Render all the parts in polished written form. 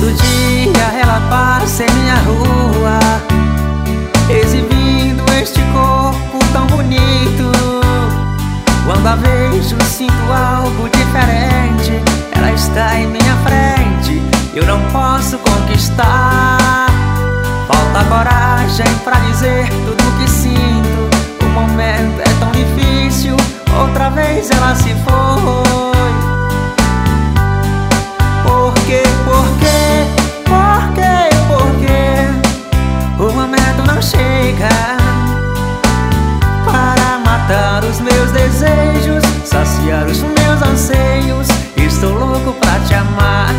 Todo dia ela passa em minha rua, exibindo este corpo tão bonito. Quando a vejo, sinto algo diferente. Ela está em minha frente, eu não posso conquistar. Falta coragem pra dizer tudo o que sinto. O momento é tão difícil, outra vez ela se foi. Por quê? Por quê? Por quê? Por quê? O momento não chega para matar os meus desejos, saciar os meus anseios. Estou louco pra te amar,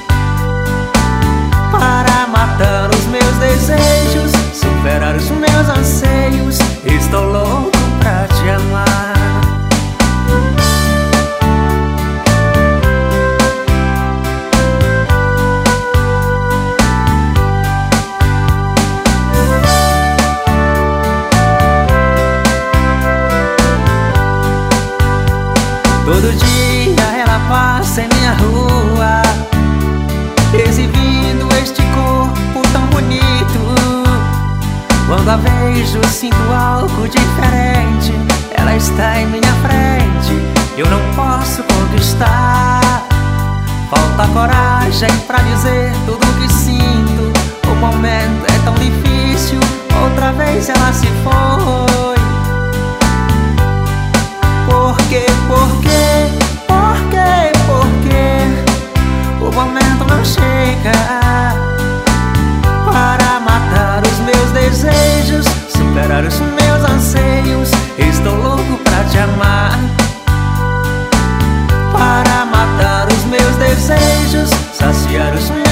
para matar os meus desejos, superar os meus anseios. Estou louco pra te amar. Todo dia ela passa em minha rua, exibindo este corpo tão bonito. Quando a vejo, sinto algo diferente. Ela está em minha frente, eu não posso conquistar. Falta coragem pra dizer tudo o que sinto. O momento é tão difícil, outra vez ela se foi. Por quê? Por quê? Por quê? Por quê? O momento não chega para matar os meus desejos, superar os meus anseios. Estou louco pra te amar, para matar os meus desejos, saciar os meus